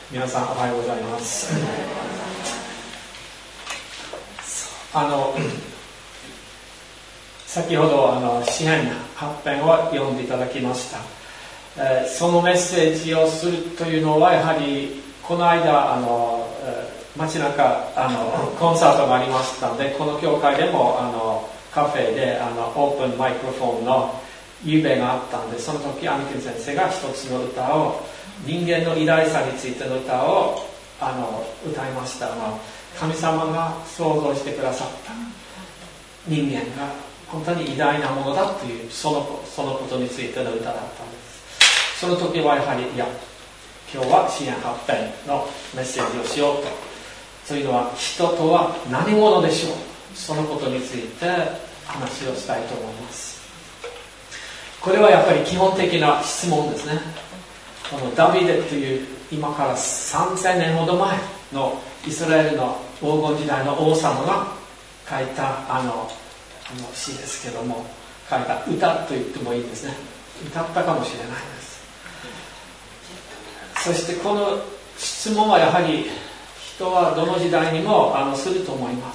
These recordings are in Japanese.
皆さんおはようございます。先ほど詩編8編を読んでいただきました。そのメッセージをするというのはやはりこの間街中コンサートがありましたので、この教会でもカフェでオープンマイクロフォンの夢があったんで、その時アミケン先生が一つの歌を、人間の偉大さについての歌を歌いました。神様が創造してくださった人間が本当に偉大なものだというそのことについての歌だったんです。その時はやはり今日は詩編8編のメッセージをしようというのは、人とは何者でしょう、そのことについて話をしたいと思います。これはやっぱり基本的な質問ですね。ダビデという今から3000年ほど前のイスラエルの黄金時代の王様が書いた詩ですけども、書いた歌と言ってもいいですね。歌ったかもしれないです。そしてこの質問はやはり人はどの時代にもすると思います。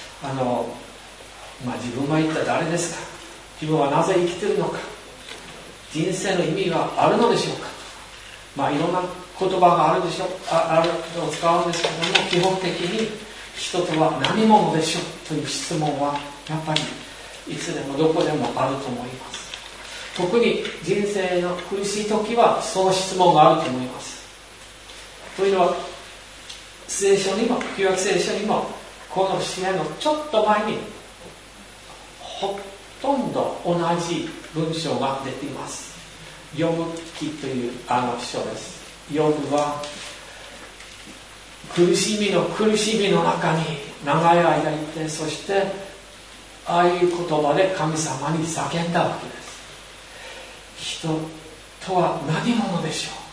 自分は一体誰ですか、自分はなぜ生きているのか、人生の意味があるのでしょうか、いろんな言葉があるでしょう、あるのを使うんですけども、基本的に人とは何者でしょうという質問はやっぱりいつでもどこでもあると思います。特に人生の苦しい時はその質問があると思います。というのは聖書にも、旧約聖書にもこの詩篇のちょっと前にほとんど同じ文章が出ています。ヨブ記という書です。ヨブは苦しみの中に長い間いて、そしてああいう言葉で神様に叫んだわけです。人とは何者でしょ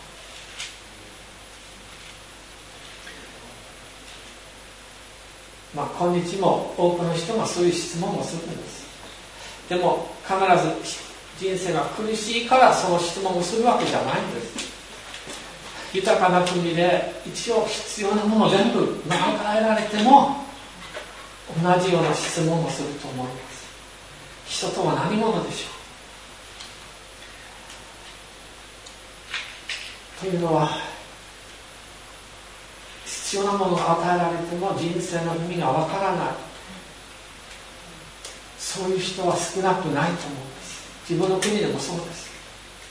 う。今日も多くの人がそういう質問をするんです。でも必ず人生が苦しいからその質問をするわけじゃないんです。豊かな国で一応必要なもの全部与えられても同じような質問をすると思います。人とは何者でしょうというのは、必要なものが与えられても人生の意味がわからない、そういう人は少なくないと思うんです。自分の国でもそうです。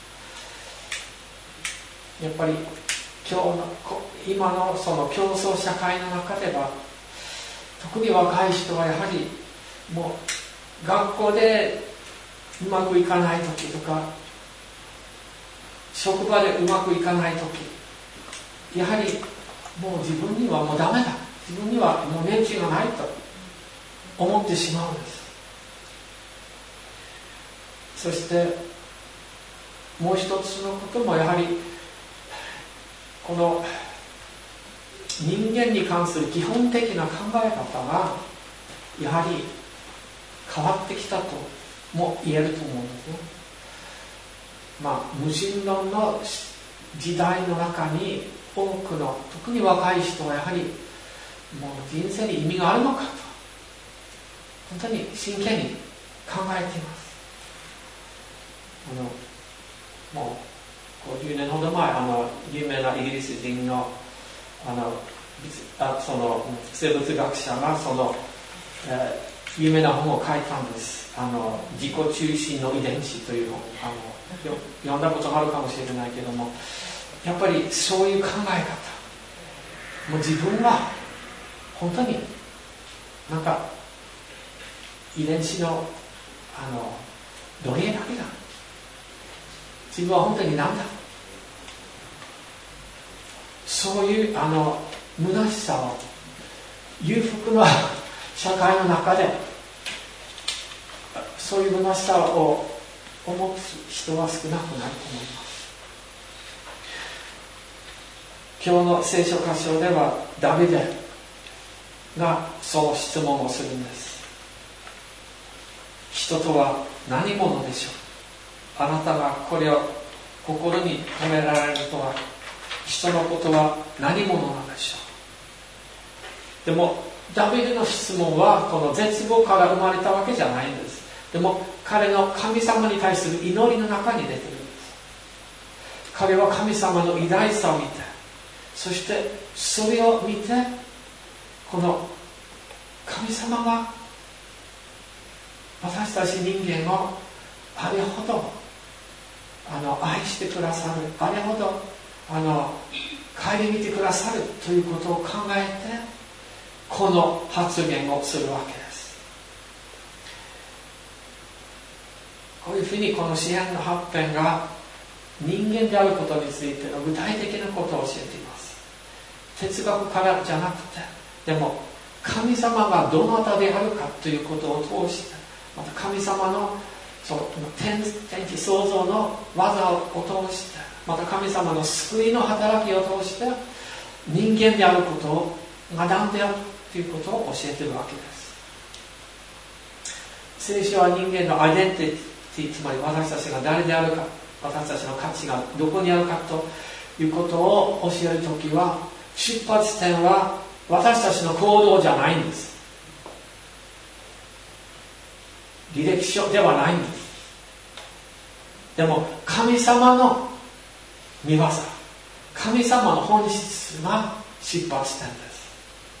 やっぱり今のその競争社会の中では、特に若い人はやはりもう学校でうまくいかない時とか、職場でうまくいかない時、やはりもう自分にはもうダメだ、自分にはもう年金がないと思ってしまうんです。そしてもう一つのことも、やはりこの人間に関する基本的な考え方がやはり変わってきたとも言えると思うんですね。無神論の時代の中に多くの、特に若い人はやはりもう人生に意味があるのかと本当に真剣に考えています。もう50年ほど前、有名なイギリス人のその生物学者が有名な本を書いたんです。自己中心の遺伝子という本、読んだことがあるかもしれないけども、やっぱりそういう考え方、もう自分は本当に遺伝子の奴隷だけだ、自分は本当に何だ、そういう虚しさを、裕福な社会の中でそういう虚しさを思う人は少なくないと思います。今日の聖書箇所ではダビデがその質問をするんです。人とは何者でしょう。あなたがこれを心に留められるとは人のことは何者なのでしょう。でもダビデの質問はこの絶望から生まれたわけじゃないんです。でも彼の神様に対する祈りの中に出てるんです。彼は神様の偉大さを見て、そしてそれを見て、この神様が私たち人間をあれほど愛してくださる、あれほど顧みてくださるということを考えてこの発言をするわけです。こういうふうにこの詩篇の8編が人間であることについての具体的なことを教えています。哲学からじゃなくて、でも神様がどなたであるかということを通して、また神様の天地創造の技を通して、また神様の救いの働きを通して人間であることを学んであるということを教えているわけです。聖書は人間のアイデンティティ、つまり私たちが誰であるか、私たちの価値がどこにあるかということを教えるときは、出発点は私たちの行動じゃないんです。履歴書ではないんです。でも神様の御業、神様の本質が出発点です。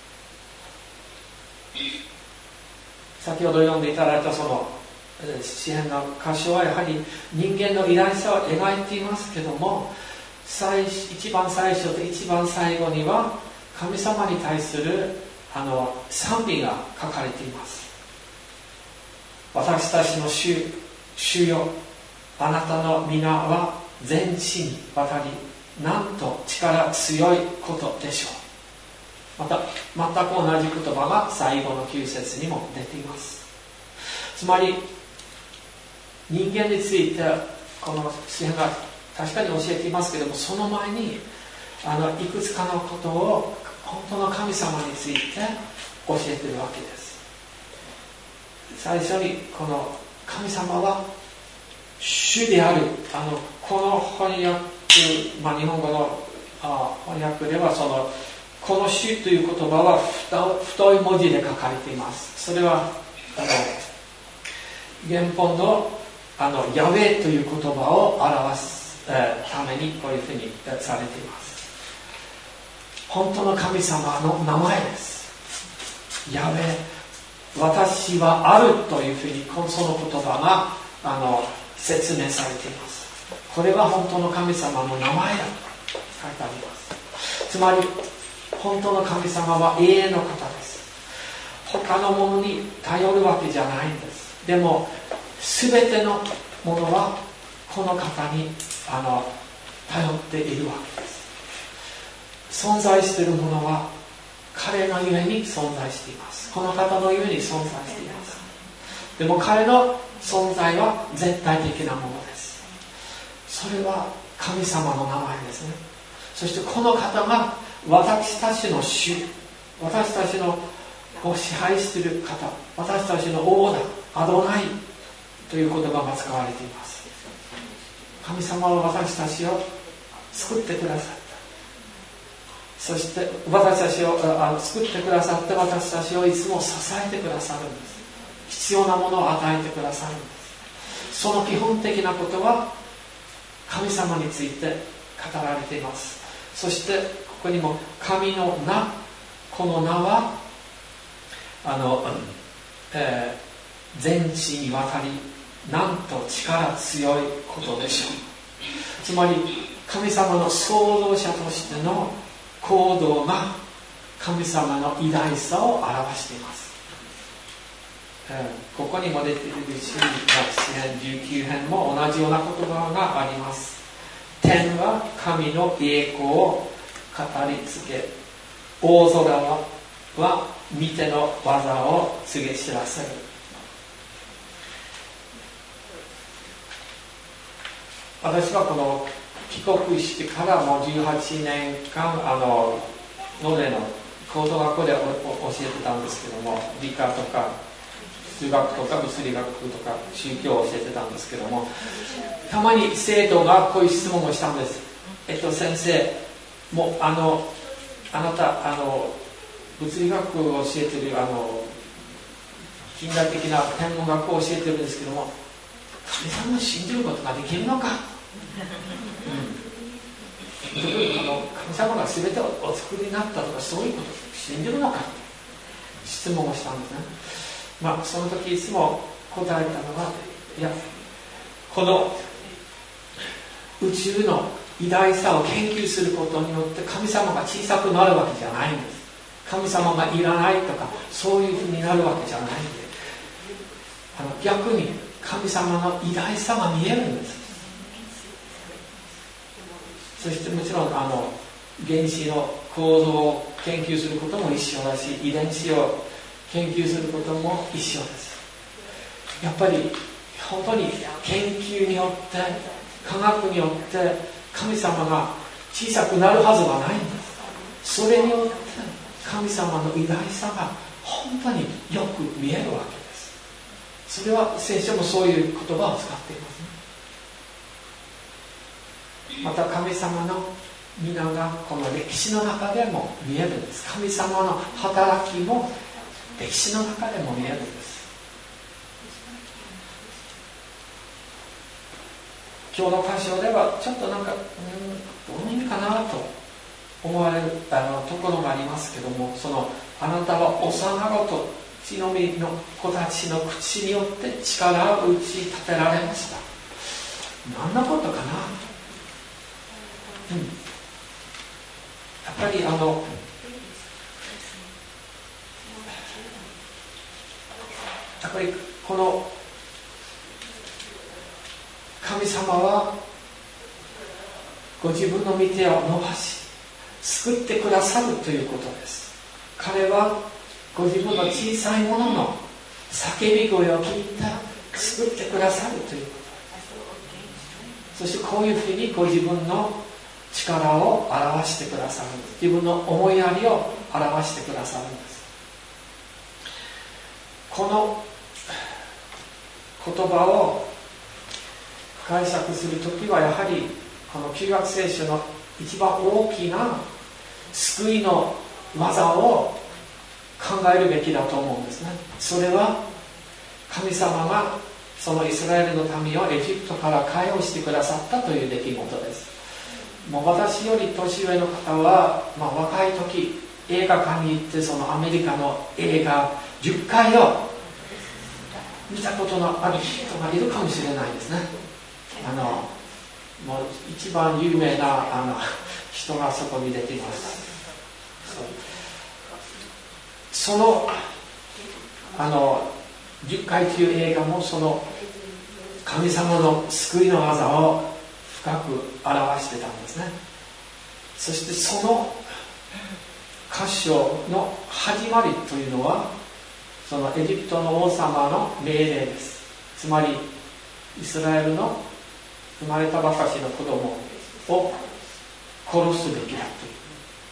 先ほど読んでいただいたその詩篇の箇所はやはり人間の偉大さを描いていますけども、一番最初と一番最後には神様に対する賛美が書かれています。私たちの主よ、あなたの皆は全地に渡り、なんと力強いことでしょう。また全く同じ言葉が最後の9節にも出ています。つまり人間についてこの詩篇が確かに教えていますけれども、その前にいくつかのことを本当の神様について教えているわけです。最初にこの神様は主である。この翻訳、日本語の翻訳ではこの主という言葉は太い文字で書かれています。それは原本のヤウェという言葉を表すためにこういうふうにされています。本当の神様の名前です。ヤウェ、私はあるというふうにその言葉が説明されています。これは本当の神様の名前だと書いてあります。つまり本当の神様は永遠の方です。他のものに頼るわけじゃないんです。でも全てのものはこの方に頼っているわけです。存在しているものは彼のゆえに存在しています。この方のゆえに存在しています。でも彼の存在は絶対的なものです。それは神様の名前ですね。そしてこの方が私たちの主、私たちの支配している方、私たちの王だ、アドナイという言葉が使われています。神様は私たちを作ってくださった。そして私たちを作ってくださって私たちをいつも支えてくださるんです。必要なものを与えてくださるんです。その基本的なことは神様について語られています。そしてここにも神の名、この名は全地にわたりなんと力強いことでしょう。つまり神様の創造者としての行動が神様の偉大さを表しています。ここにも出ている詩編19編も同じような言葉があります。天は神の栄光を語りつけ、大空は御手の技を告げ知らせる。私はこの帰国してからもう18年間ノレの高等学校で教えてたんですけども、理科とか数学とか物理学とか宗教を教えてたんですけども、たまに生徒がこういう質問をしたんです。先生、 もうあなた物理学を教えてる近代的な天文学を教えてるんですけども、神様を信じることができるのか、神様が全てをお作りになったとか、そういうことを信じるのか質問をしたんですね。その時いつも答えたのは、いや、この宇宙の偉大さを研究することによって神様が小さくなるわけじゃないんです。神様がいらないとかそういうふうになるわけじゃないんで、逆に神様の偉大さが見えるんです。そしてもちろん原子の構造を研究することも一緒だし、遺伝子を研究することも一緒です。やっぱり本当に研究によって科学によって神様が小さくなるはずはないんです。それによって神様の偉大さが本当によく見えるわけです。それは聖書もそういう言葉を使っていますね。また神様の皆がこの歴史の中でも見えるんです。神様の働きも歴史の中でも見えるんです。今日の箇所ではちょっとどういう意味かなと思われるところがありますけども、あなたは幼子と血のみの子たちの口によって力を打ち立てられました。何のことかな。やっぱりこの神様はご自分の御手を伸ばし救ってくださるということです。彼はご自分の小さいものの叫び声を聞いて救ってくださるということ。そしてこういうふうにご自分の力を表してくださるんです。自分の思いやりを表してくださるんです。この言葉を解釈するときはやはりこの旧約聖書の一番大きな救いの技を考えるべきだと思うんですね。それは神様がそのイスラエルの民をエジプトから解放してくださったという出来事です。もう私より年上の方は、若い時映画館に行ってそのアメリカの映画10回を見たことのある人がいるかもしれないですね。もう一番有名な人がそこに出ています。その10回という映画もその神様の救いの技を深く表してたんですね。そしてその箇所の始まりというのはそのエジプトの王様の命令です。つまりイスラエルの生まれたばかしの子供を殺すべきだという、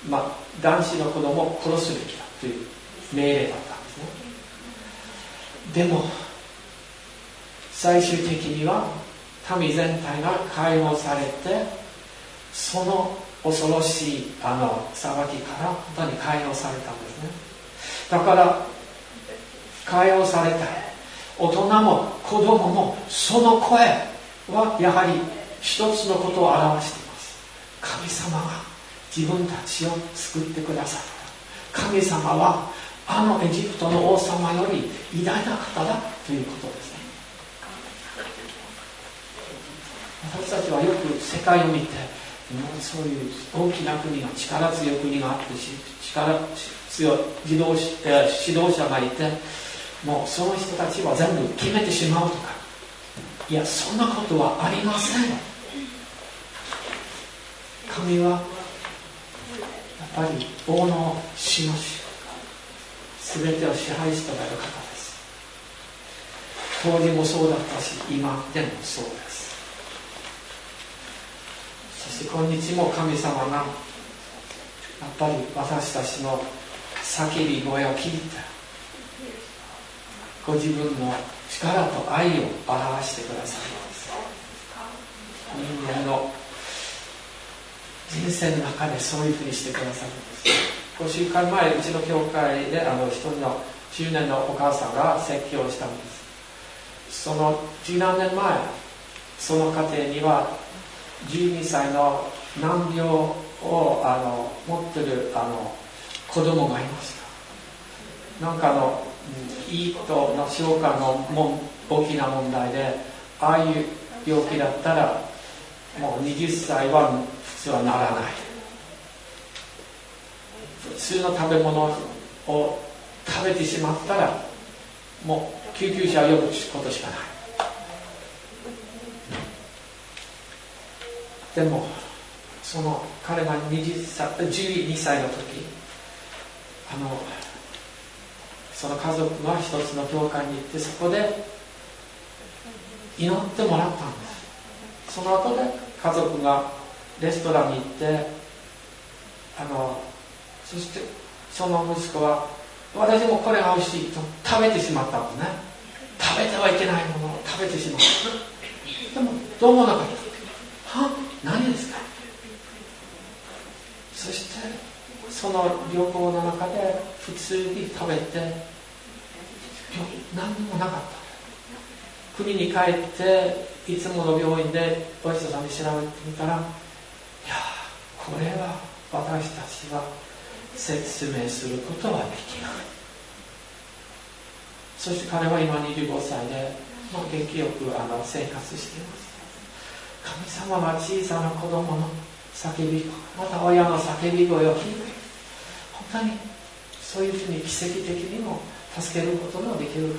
男子の子供を殺すべきだという命令だったんですね。でも最終的には民全体が解放されて、その恐ろしい裁きから本当に解放されたんですね。だから解放された大人も子供もその声はやはり一つのことを表しています。神様が自分たちを救ってくださった。神様はエジプトの王様より偉大な方だということですね。私たちはよく世界を見て、そういう大きな国が力強い国があって力強い指導者がいて、もうその人たちは全部決めてしまうとか、いや、そんなことはありません。神はやっぱり王の主の主、全てを支配しておられる方です。当時もそうだったし、今でもそうです。そして今日も神様がやっぱり私たちの叫び声を聞いて、ご自分の力と愛を表してくださいます。人間の人生の中でそういうふうにしてくださるんです。5週間前、うちの教会で一人の10年のお母さんが説教をしたんです。その十何年前、その家庭には12歳の難病を持っている子供がいました。なんか胃との消化の大きな問題で、ああいう病気だったらもう20歳は普通はならない。普通の食べ物を食べてしまったらもう救急車を呼ぶことしかない。でもその彼が12歳の時、その家族が一つの教会に行って、そこで祈ってもらったんです。その後で家族がレストランに行って、そしてその息子は、私もこれが美味しいと食べてしまったんですね。食べてはいけないものを食べてしまった。でもどうもなかった。は？何ですか？そしてその旅行の中で普通に食べて何にもなかった。国に帰っていつもの病院でお医者さんに調べてみたら、いやこれは私たちは説明することはできない。そして彼は今25歳で、元気よく生活しています。神様は小さな子供の叫び、また親の叫び声を聞いて、本当にそういうふうに奇跡的にも助けることのできる方です。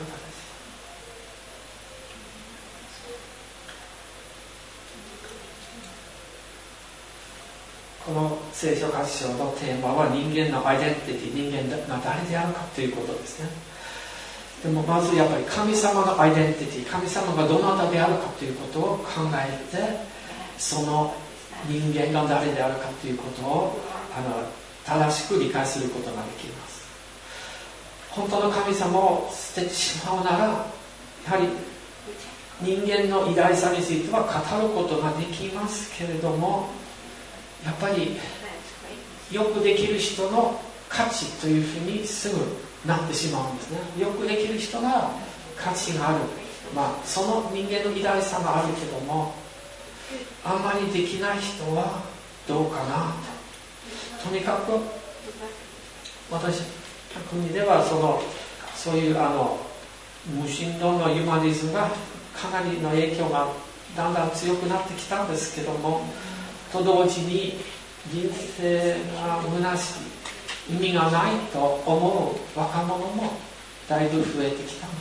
この聖書箇所のテーマは人間のアイデンティティ、人間が誰であるかということですね。でもまずやっぱり神様のアイデンティティ、神様がどなたであるかということを考えて、その人間が誰であるかということを正しく理解することができます。本当の神様を捨ててしまうなら、やはり人間の偉大さについては語ることができますけれども、やっぱりよくできる人の価値というふうにすぐなってしまうんですね。よくできる人が価値がある、その人間の偉大さがあるけども、あんまりできない人はどうかなと。とにかく私の国ではそういう無神論のユマニズムがかなりの影響がだんだん強くなってきたんですけども、と同時に人生が虚しい、意味がないと思う若者もだいぶ増えてきたんです。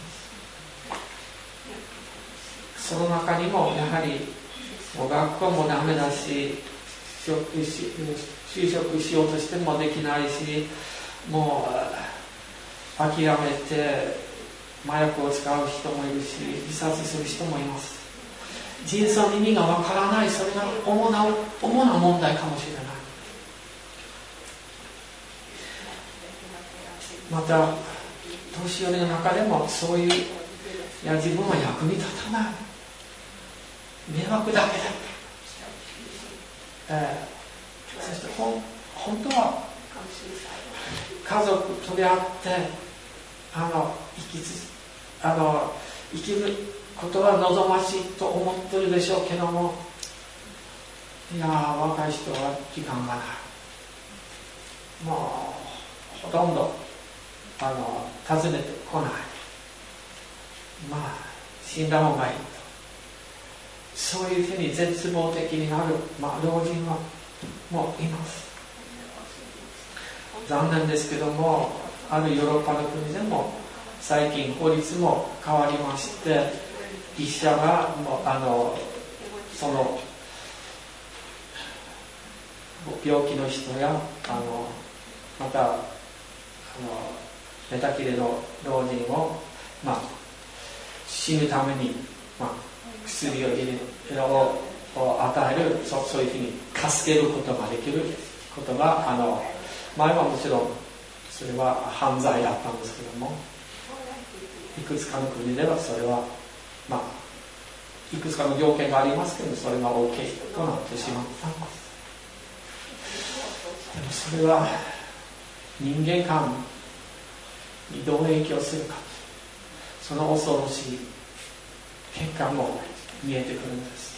その中にもやはりもう学校もダメだし、就職しようとしてもできないし、もう諦めて麻薬を使う人もいるし、自殺する人もいます。人生の意味がわからない、それが主な問題かもしれない。また年寄りの中でもそういう、いや自分は役に立たない、迷惑だけだ、そして本当は家族と出会って生きることは望ましいと思ってるでしょうけども、いや若い人は時間がない、もうほとんど訪ねてこない、死んだ方がいいと、そういうふうに絶望的になる、老人はもういます。残念ですけども、あるヨーロッパの国でも最近法律も変わりまして、医者がその病気の人やまた寝たきりの老人を、死ぬために、薬を与える、そういうふうに助けることができることが前はもちろんそれは犯罪だったんですけども、いくつかの国ではそれは、いくつかの条件がありますけど、それが OK となってしまったんです。 でもそれは人間観にどう影響するか、その恐ろしい結果も見えてくるんです。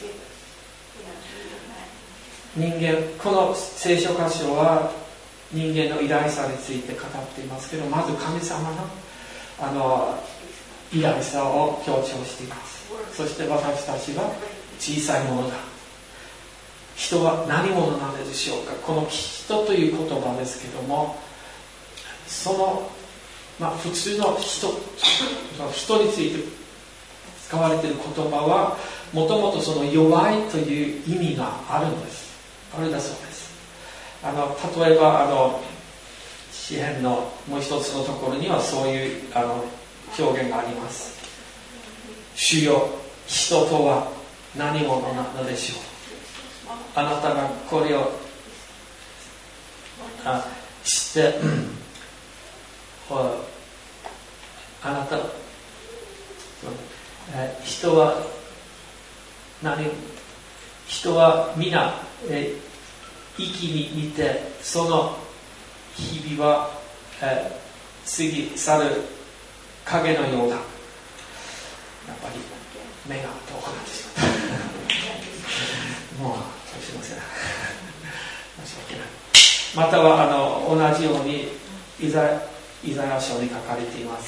人間、この聖書箇所は人間の偉大さについて語っていますけど、まず神様の偉大さを強調しています。そして私たちは小さいものだ。人は何者なのでしょうか。この人という言葉ですけども、その、普通の人について使われている言葉はもともとその弱いという意味があるんです。あるだそうです。例えば詩編のもう一つのところにはそういう表現があります。主よ、人とは何者なのでしょう。あなたがこれを知ってあなた人は皆息に似てその日々は過ぎ去る影のようだ。やっぱり目が遠くなってしまったもうすいません、申し訳ない。または同じようにイザヤ書に書かれています。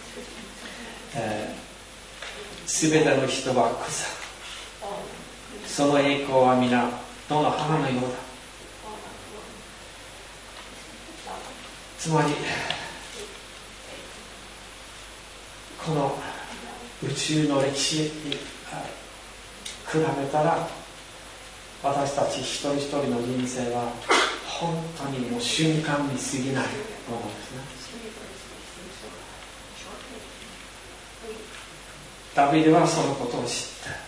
すべての人は草、その栄光は皆野の花のようだ。つまりこの宇宙の歴史に比べたら私たち一人一人の人生は本当にもう瞬間に過ぎないものですね。ダビデはそのことを知って、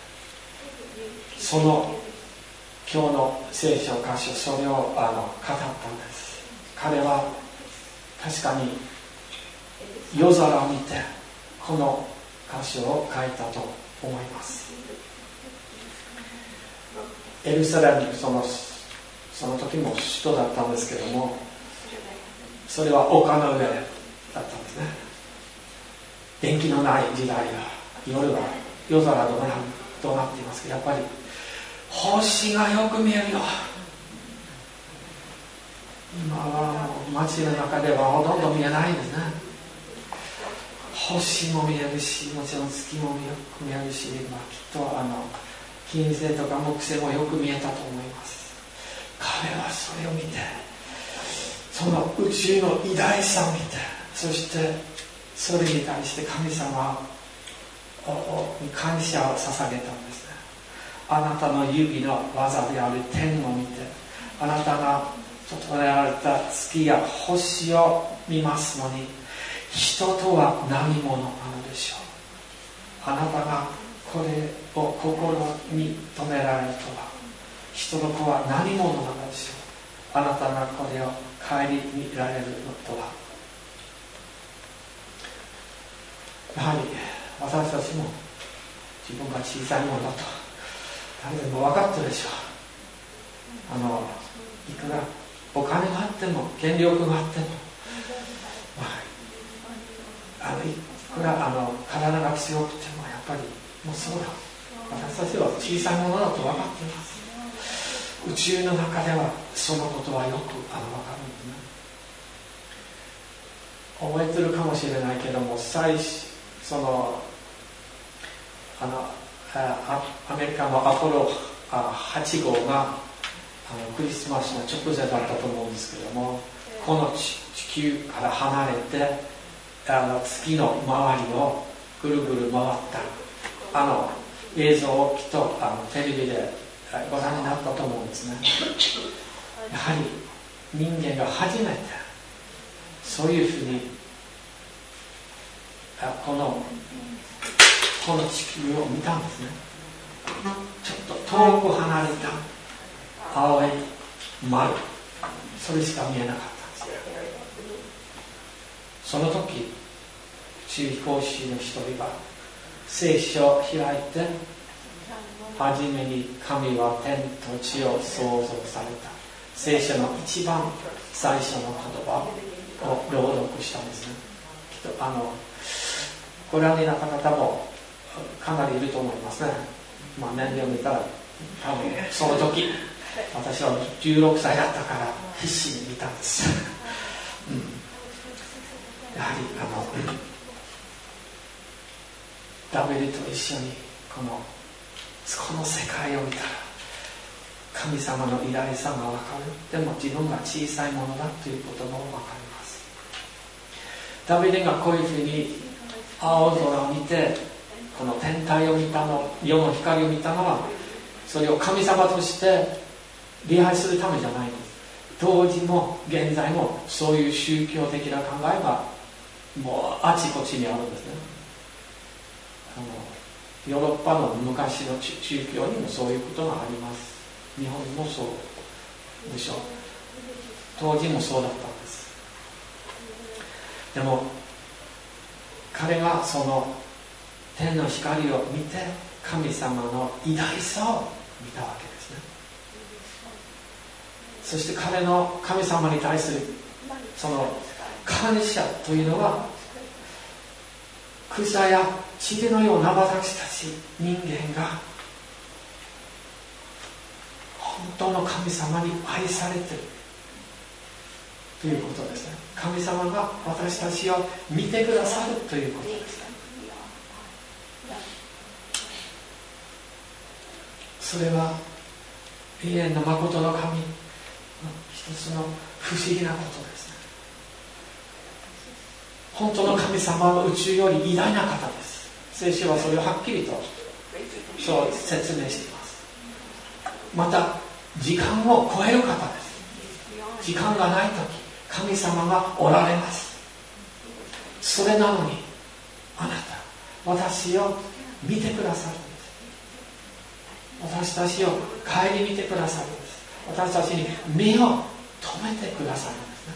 その今日の聖書箇所、それを語ったんです。彼は確かに夜空を見てこの箇所を書いたと思います。エルサレム、その時も首都だったんですけども、それは丘の上だったんですね。電気のない時代が、夜空どうなっていますか。やっぱり星がよく見えるよ。今は街の中ではほとんど見えないんですね。星も見えるし、もちろん月もよく見えるし、きっと金星とか木星もよく見えたと思います。彼はそれを見て、その宇宙の偉大さを見て、そしてそれに対して神様に感謝を捧げたんですね。あなたの指の技である天を見て、あなたが整えられた月や星を見ますのに、人とは何者なのでしょう。あなたがこれを心に留められるとは、人の子は何者なのでしょう。あなたがこれを顧みられるのとは。やはり私たちも自分が小さいものだと誰でも分かってるでしょう。いくらお金があっても権力があっても、いくら体が強くてもやっぱりもうそうだ、私たちは小さいものだと分かっています。宇宙の中ではそのことはよく分かるんですね。覚えてるかもしれないけども、アメリカのアポロ8号がクリスマスの直前だったと思うんですけども、この地球から離れて月の周りをぐるぐる回った映像をきっとテレビでご覧になったと思うんですね。やはり人間が初めてそういうふうにこの地球を見たんですね。ちょっと遠く離れた青い丸、それしか見えなかったんです。その時宇宙飛行士の一人が聖書を開いて、初めに神は天と地を創造された、 聖書の一番最初の言葉を朗読したんですね。きっとご覧になった方もかなりいると思いますね。年齢を見たら多分その時私は16歳だったから必死に見たんです、やはりダビデと一緒にこの世界を見たら神様の偉大さが分かる。でも自分が小さいものだということも分かります。ダビデがこういうふうに青空を見てこの天体を見たの、世の光を見たのはそれを神様として礼拝するためじゃないんです。当時も現在もそういう宗教的な考えがもうあちこちにあるんですね。ヨーロッパの昔の宗教にもそういうことがあります。日本もそうでしょう。当時もそうだったんです。でも彼がその天の光を見て神様の偉大さを見たわけですね。そして彼の神様に対するその感謝というのは草や塵のような私たち人間が本当の神様に愛されているということですね。神様が私たちを見てくださるということですね。それは永遠の誠の神の一つの不思議なことですね。本当の神様は宇宙より偉大な方です。聖書はそれをはっきりとそう説明しています。また時間を超える方です。時間がないとき神様がおられます。それなのにあなた私を見てくださるんです。私たちを顧みてくださるんです。私たちに目を留めてくださるんですね。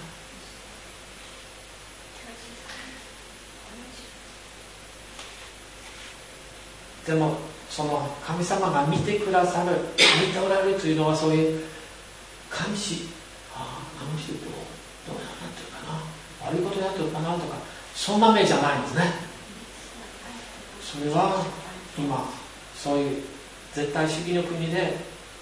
でもその神様が見てくださる、見ておられるというのはそういう監視、あの人どうなってるかな、悪いことやってるかなとか、そんな目じゃないんですね。それは今そういう絶対主義の国で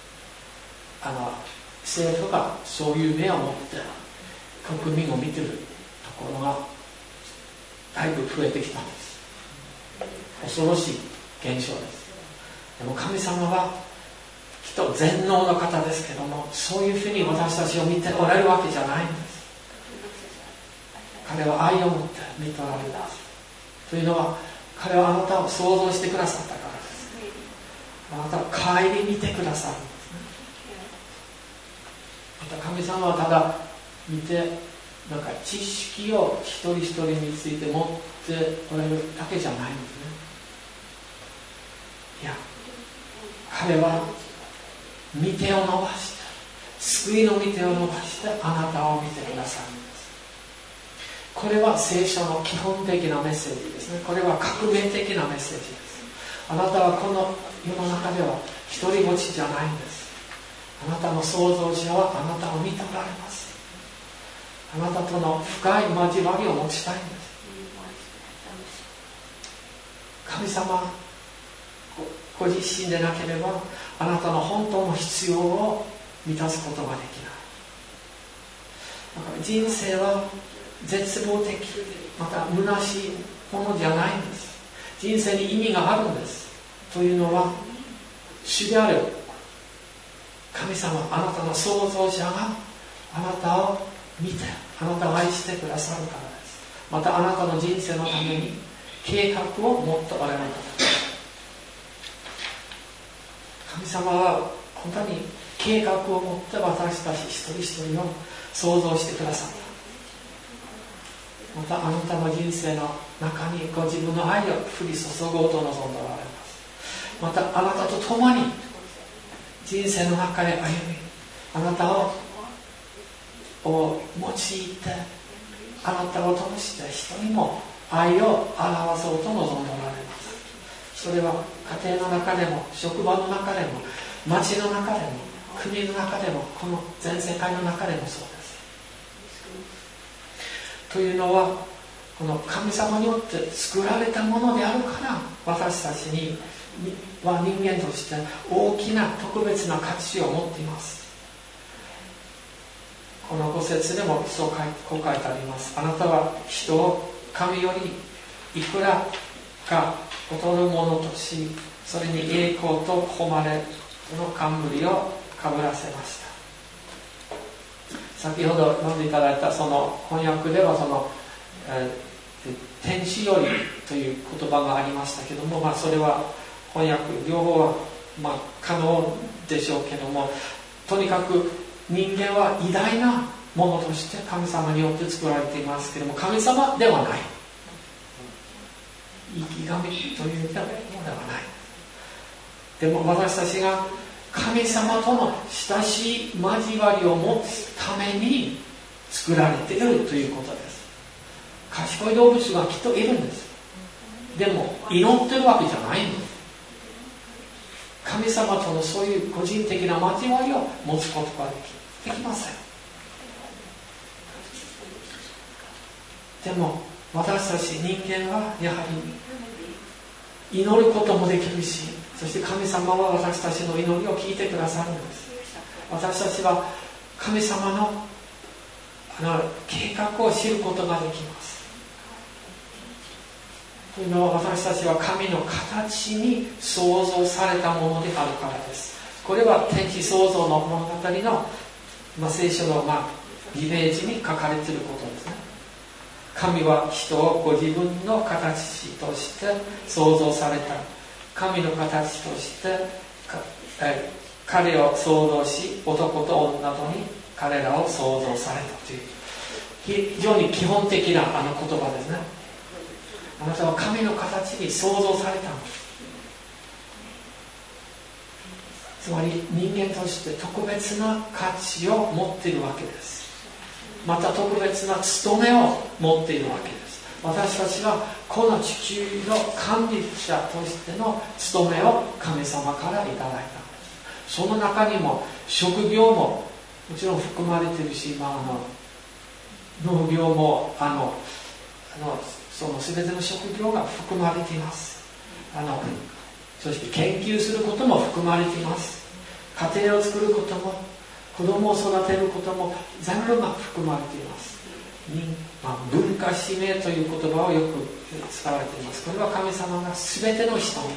政府がそういう目を持って国民を見てるところがだいぶ増えてきたんです。恐ろしい現象です。でも神様はきっと全能の方ですけども、そういうふうに私たちを見ておられるわけじゃないんです。彼は愛を持って見ておられるんです。というのは彼はあなたを想像してくださったからです。あなたを顧みてくださるんですね。また神様はただ見てなんか知識を一人一人について持っておられるだけじゃないんですね。いや、彼は御手を伸ばして、救いの御手を伸ばしてあなたを見てくださるんです。これは聖書の基本的なメッセージですね。これは革命的なメッセージです。あなたはこの世の中では一人ぼっちじゃないんです。あなたの創造者はあなたを見ておられます。あなたとの深い交わりを持ちたいんです。神様ご自身でなければあなたの本当の必要を満たすことができない。だから人生は絶望的、また虚しいものじゃないんです。人生に意味があるんです。というのは主である神様、あなたの創造者があなたを見てあなたを愛してくださるからです。またあなたの人生のために計画を持っておられるからです。神様は本当に計画を持って私たち一人一人を創造してくださった。またあなたの人生の中にご自分の愛を降り注ごうと望んでおられます。またあなたと共に人生の中で歩み、あなたを用いてあなたを通して人にも愛を表そうと望んでおられます。それは家庭の中でも職場の中でも町の中でも国の中でも、この全世界の中でもそうです。というのは、この神様によって作られたものであるから、私たちには人間として大きな特別な価値を持っています。この5節でもこう書いてあります。あなたは人を神よりいくらか劣るものとし、それに栄光と誉れの冠をかぶらせました。先ほど読んでいただいたその翻訳では天使よりという言葉がありましたけども、それは翻訳両方は可能でしょうけども、とにかく人間は偉大なものとして神様によって作られていますけども、神様ではない、生き神というものではない。でも私たちが神様との親しい交わりを持つために作られているということです。賢い動物がきっといるんです。でも祈ってるわけじゃないんです。神様とのそういう個人的な交わりを持つことができません。でも私たち人間はやはり祈ることもできるし、そして神様は私たちの祈りを聞いてくださるんです。私たちは神様の計画を知ることができます。というのは、私たちは神の形に創造されたものであるからです。これは天地創造の物語の、聖書の2ページに書かれていることですね。神は人をご自分の形として創造された。神の形として彼を創造し、男と女とに彼らを創造されたという非常に基本的な言葉ですね。あなたは神の形に創造されたのです。つまり人間として特別な価値を持っているわけです。また特別な務めを持っているわけです。私たちはこの地球の管理者としての務めを神様からいただいたのです。その中にも職業ももちろん含まれているし、農業もその全ての職業が含まれています。そして研究することも含まれています。家庭を作ることも、子供を育てることも全部が含まれています。文化使命という言葉をよく使われています。これは神様が全ての人に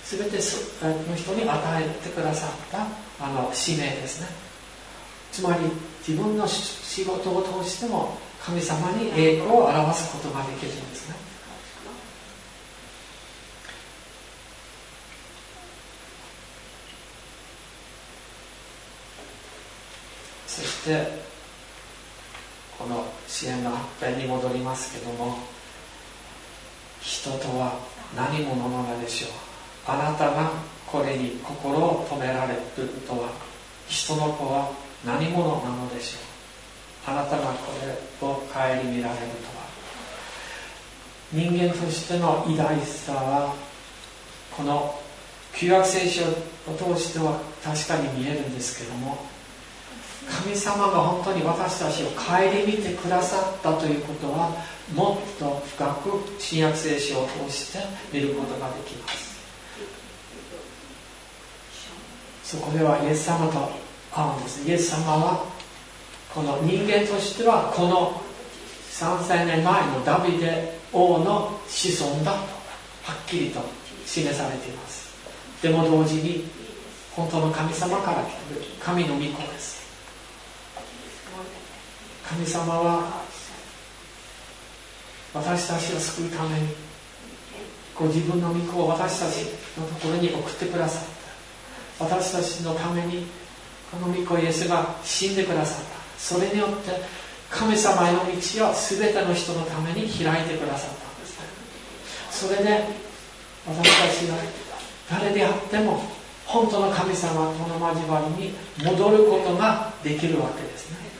与えてくださった使命ですね。つまり自分の仕事を通しても神様に栄光を表すことができるんですね。そしてこの支援の発展に戻りますけども、人とは何者なのでしょう。あなたがこれに心を止められるとは、人の子は何者なのでしょう。あなたがこれを顧みられるとは。人間としての偉大さはこの旧約聖書を通しては確かに見えるんですけども、神様が本当に私たちを顧みてくださったということはもっと深く新約聖書を通して見ることができます。そこではイエス様と会うんです。イエス様はこの人間としてはこの3000年前のダビデ王の子孫だとはっきりと示されています。でも同時に本当の神様から来ている神の御子です。神様は私たちを救うためにご自分の御子を私たちのところに送ってくださった。私たちのためにこの御子イエスが死んでくださった。それによって神様への道を全ての人のために開いてくださったんですね。それで私たちが誰であっても本当の神様との交わりに戻ることができるわけですね。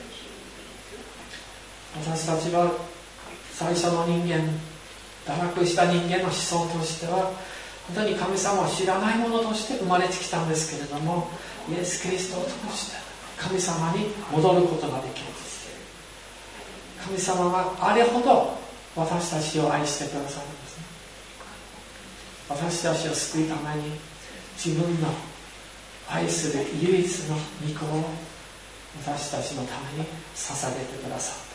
私たちは最初の人間、堕落した人間の子孫としては本当に神様を知らない者として生まれてきたんですけれども、イエス・キリストを通して神様に戻ることができます。神様があれほど私たちを愛してくださるんですね。私たちを救うために自分の愛する唯一の御子を私たちのために捧げてくださった。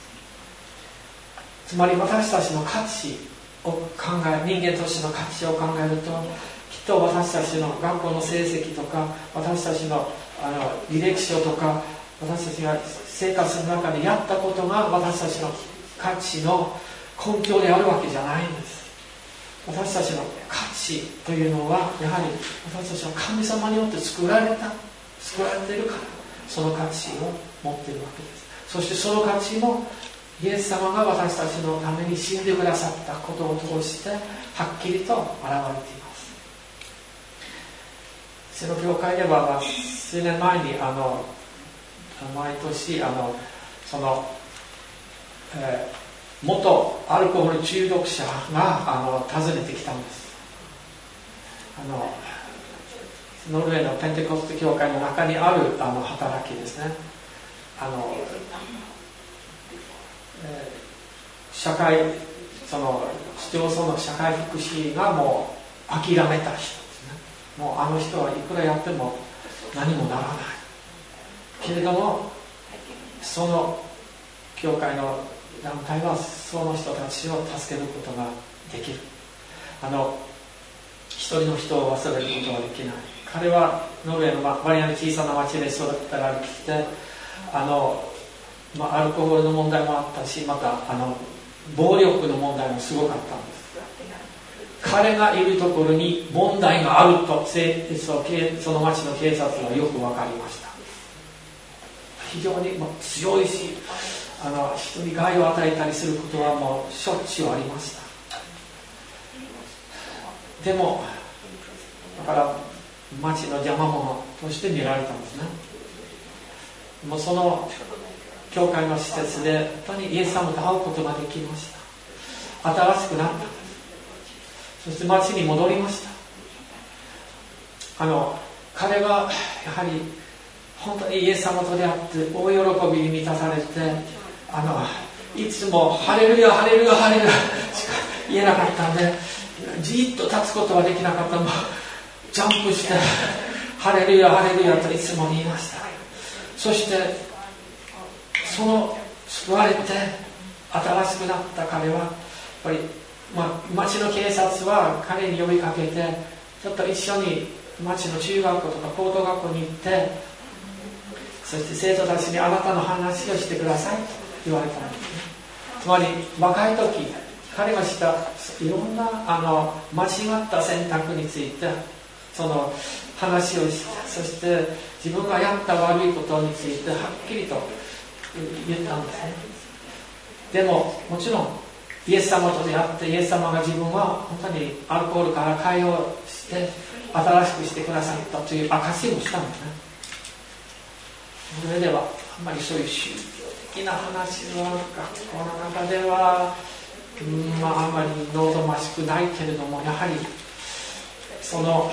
つまり私たちの価値を考え、人間としての価値を考えると、きっと私たちの学校の成績とか、私たちの履歴書とか、私たちが生活の中でやったことが私たちの価値の根拠であるわけじゃないんです。私たちの価値というのはやはり私たちは神様によって作られているから、その価値を持っているわけです。そしてその価値もイエス様が私たちのために死んでくださったことを通してはっきりと現れています。うちの教会では数年前に毎年元アルコール中毒者が訪ねてきたんです。ノルウェーのペンテコステ教会の中にある働きですね。市町村の社会福祉がもう諦めた人ですね。もうあの人はいくらやっても何もならないけれども、その教会の団体はその人たちを助けることができる。一人の人を忘れることはできない。彼はノルウェーの割合の小さな町で育てられてきて、アルコールの問題もあったし、また暴力の問題もすごかったんです。彼がいるところに問題があるとその町の警察はよく分かりました。非常に強いし、人に害を与えたりすることはもうしょっちゅうありました。でもだから町の邪魔者として見られたんですね。もうその教会の施設で本当にイエス様と会うことができました。新しくなったんです。そして町に戻りました。彼はやはり本当にイエス様と出会って大喜びに満たされて、いつもハレルヤハレルヤハレルヤしか言えなかったんで、じっと立つことはできなかったのでジャンプしてハレルヤハレルヤといつも言いました。そしてその救われて新しくなった彼はやっぱり、町の警察は彼に呼びかけて、ちょっと一緒に町の中学校とか高等学校に行って、そして生徒たちにあなたの話をしてくださいと言われたんですね。つまり若い時彼がしたいろんな間違った選択についてその話をして、そして自分がやった悪いことについてはっきりと言ったんですね。でももちろんイエス様と出会ってイエス様が自分は本当にアルコールから解放して新しくしてくださったという証しもしたんですね。それではあんまりそういう宗教的な話は学校の中ではあんまり望ましくないけれども、やはりその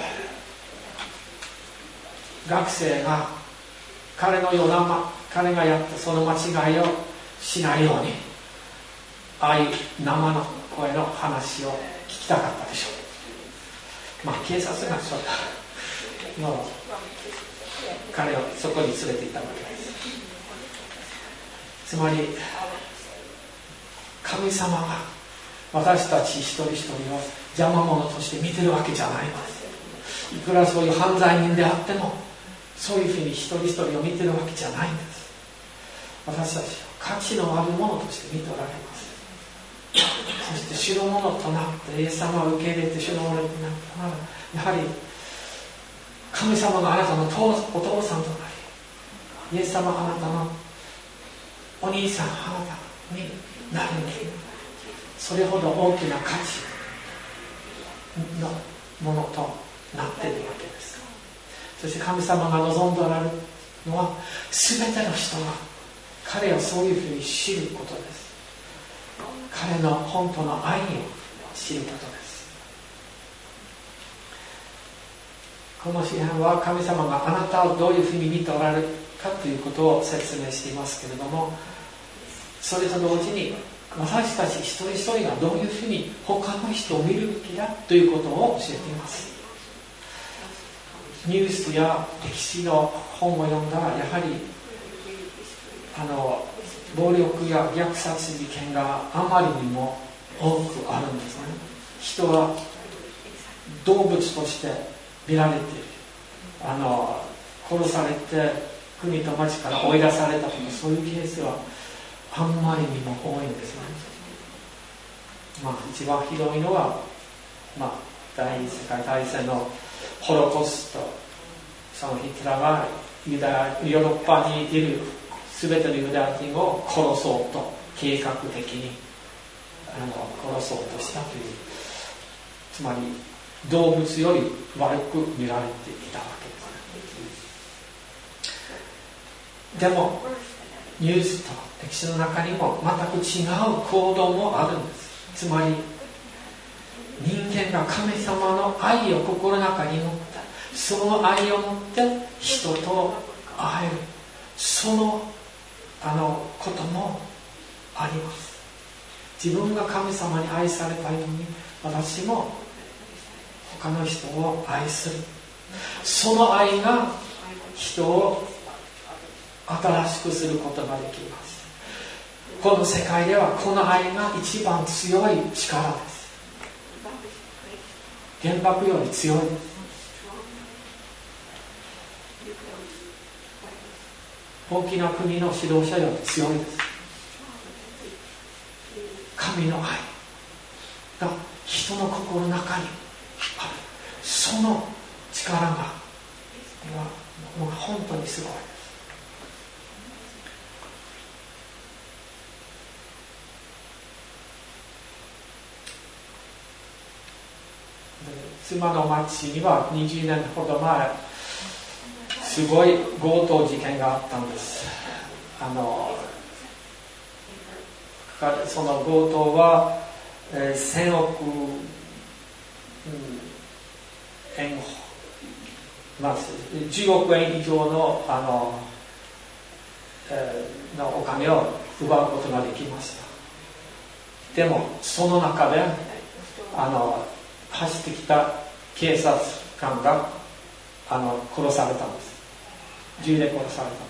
学生が彼のような彼がやったその間違いをしないように、ああいう生の声の話を聞きたかったでしょう。警察がちょっともう彼をそこに連れていたわけです。つまり神様が私たち一人一人を邪魔者として見てるわけじゃないのです。いくらそういう犯罪人であってもそういうふうに一人一人を見てるわけじゃないんです。私たちは価値のあるものとして見ておられます。そして主のものとなってイエス様を受け入れて主のものになったなら、やはり神様があなたのお父さんとなり、イエス様があなたのお兄さんあなたになるに、それほど大きな価値のものとなっているわけです。そして神様が望んでおられるのは全ての人が彼をそういうふうに知ることです。彼の本当の愛を知ることです。 この詩篇は神様があなたをどういうふうに見ておられるかということを説明していますけれども、それと同時に私たち一人一人がどういうふうに他の人を見るべきだということを教えています。ニュースや歴史の本を読んだら、やはり暴力や虐殺事件があまりにも多くあるんですね。人は動物として見られている、殺されて国と町から追い出されたとか、そういうケースはあんまりにも多いんですね。一番ひどいのは、第二次世界大戦のホロコースト、そのヒトラーがヨーロッパにいる全てのユダヤ人を殺そうと計画的に殺そうとしたという、つまり動物より悪く見られていたわけです。でもニュースと歴史の中にも全く違う行動もあるんです。つまり人間が神様の愛を心の中に持って、その愛を持って人と会える、そのこともあります。自分が神様に愛されたように、私も他の人を愛する。その愛が人を新しくすることができます。この世界ではこの愛が一番強い力です。原爆より強いです。大きな国の指導者より強いです。神の愛が人の心の中にある、その力がもう本当にすごいです。妻の町には20年ほど前、すごい強盗事件があったんです。その強盗は、1000億円、10億円以上の、お金を奪うことができました。でもその中で走ってきた警察官が殺されたんです。銃で殺されたんです。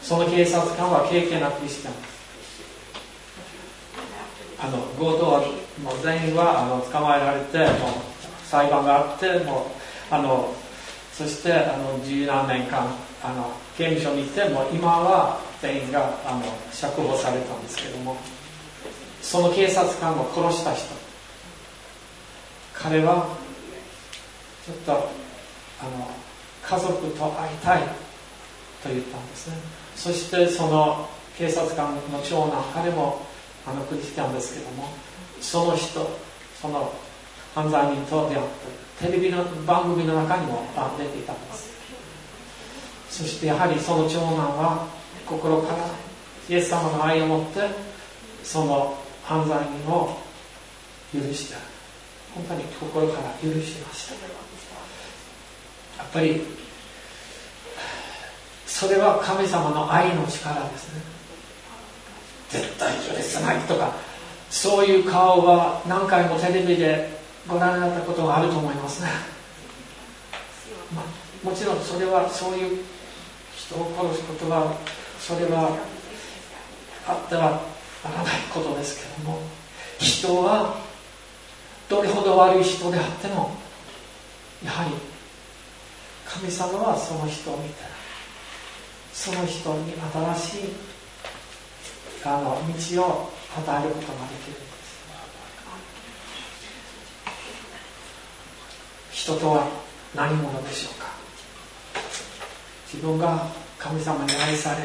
その警察官は敬虔なクリスチャンです。強盗はもう全員は捕まえられて、もう裁判があって、もうそして十何年間刑務所に行って、もう今は全員が釈放されたんですけれども、その警察官を殺した人、彼はちょっと家族と会いたいと言ったんですね。そしてその警察官の長男、彼もクリスチャンですけども、その犯罪人と出会って、テレビの番組の中にも出ていたんです。そしてやはりその長男は心からイエス様の愛を持って、その犯罪人を許して、本当に心から許しました。やっぱりそれは神様の愛の力ですね。絶対許せないとか、そういう顔は何回もテレビでご覧になったことがあると思いますね。もちろんそれはそういう人を殺すことは、それはあってはならないことですけども、人はどれほど悪い人であっても、やはり神様はその人を見て、その人に新しい道を与えることができるんです。人とは何者でしょうか。自分が神様に愛さ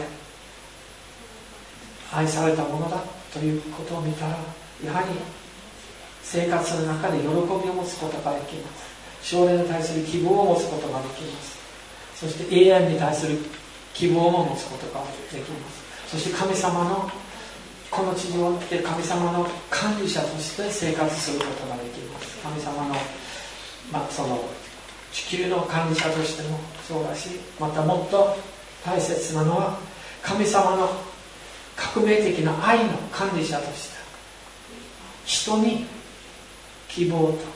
れたものだということを見たら、やはり生活の中で喜びを持つことができます。将来に対する希望を持つことができます。そして永遠に対する希望も持つことができます。そして神様のこの地上に来て、神様の管理者として生活することができます。神様の、その地球の管理者としてもそうだし、またもっと大切なのは神様の革命的な愛の管理者として人に希望と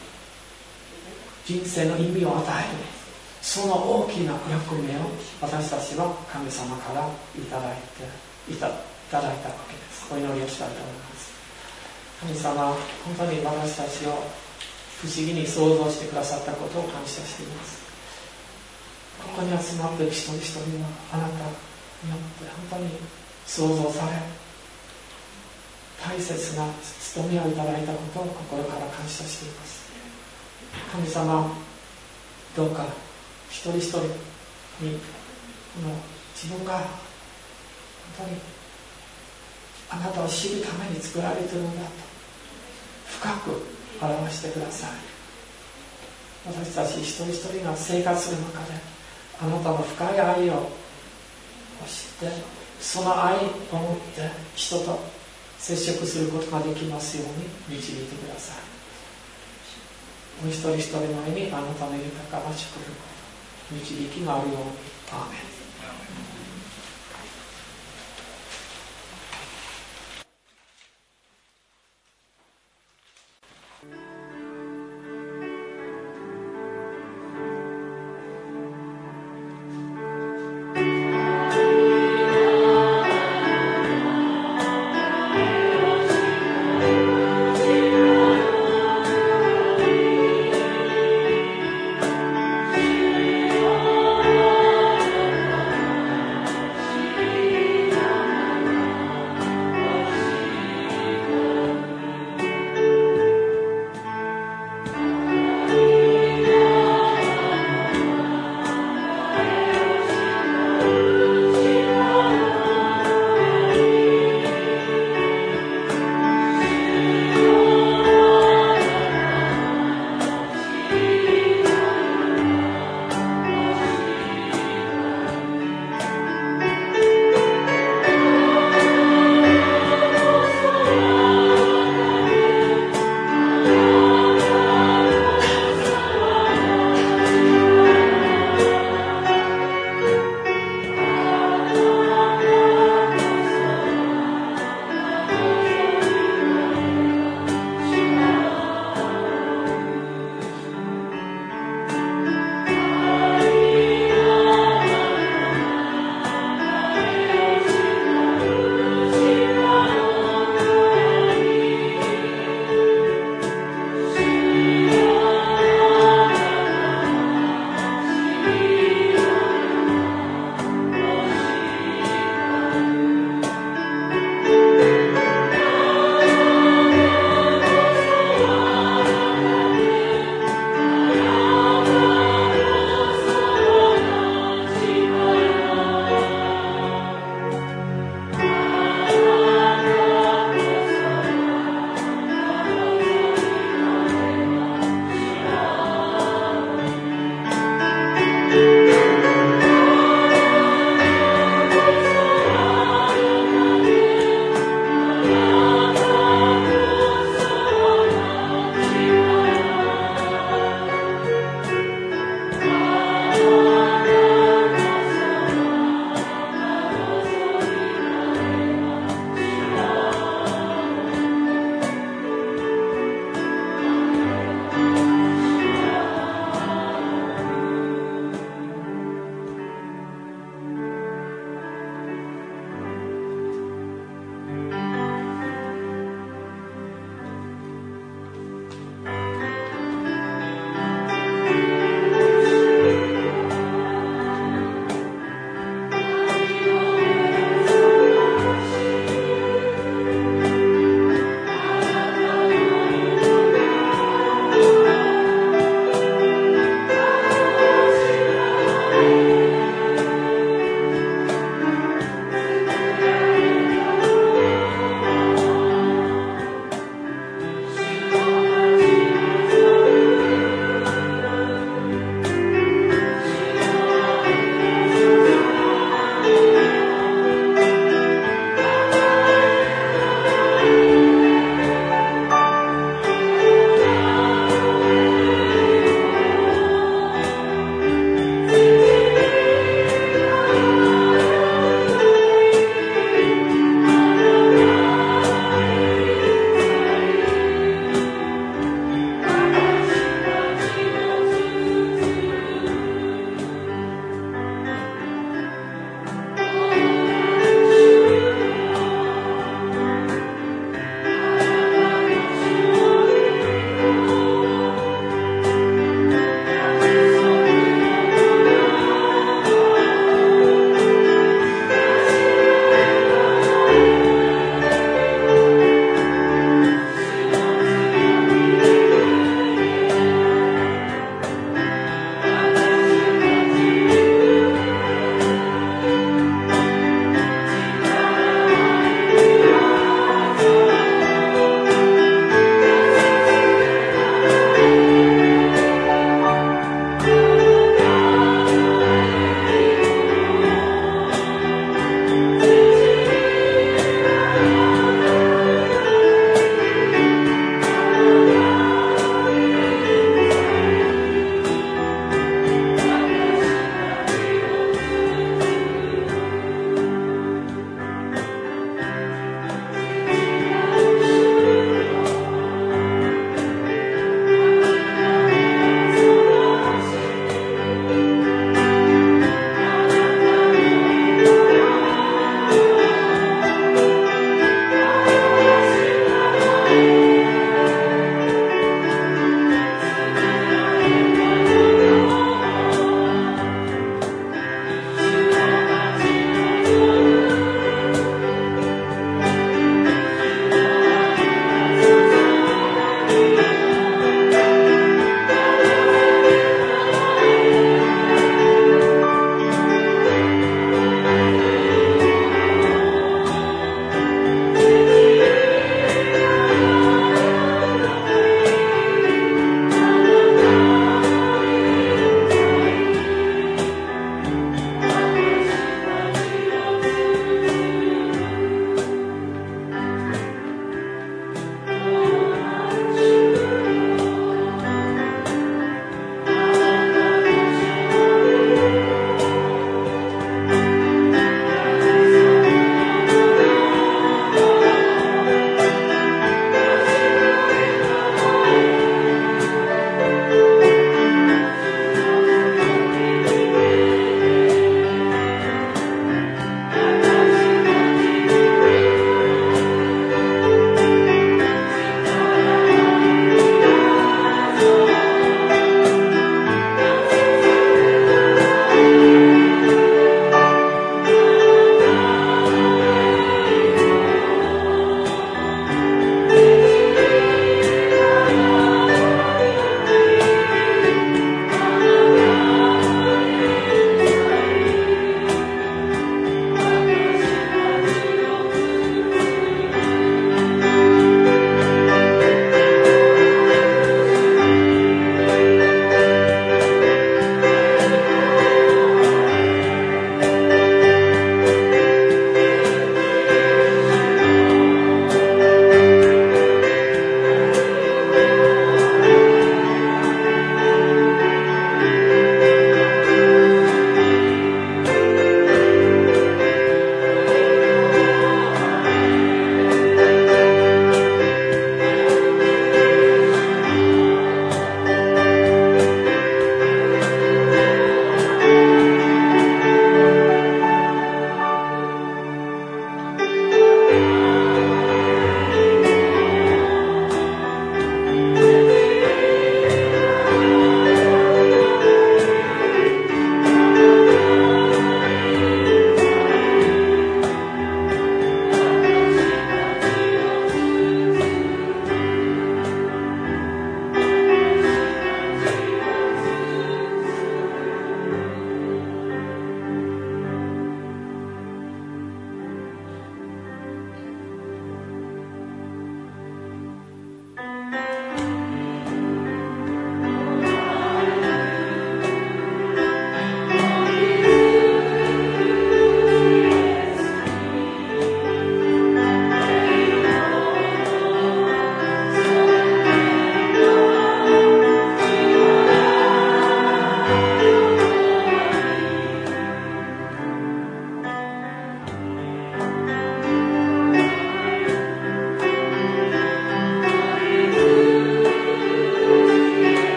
人生の意味を与える、その大きな役目を私たちは神様からいただいたわけです。お祈りをしたいと思います。神様、本当に私たちを不思議に創造してくださったことを感謝しています。ここに集まっている一人一人はあなたによって本当に創造され、大切な務めをいただいたことを心から感謝しています。神様、どうか一人一人に自分が本当にあなたを知るために作られているんだと深く表してください。私たち一人一人が生活する中であなたの深い愛を知って、その愛を持って人と接触することができますように導いてください。お一人一人の上にあなたの豊かな祝福、導きがあるように。アーメン。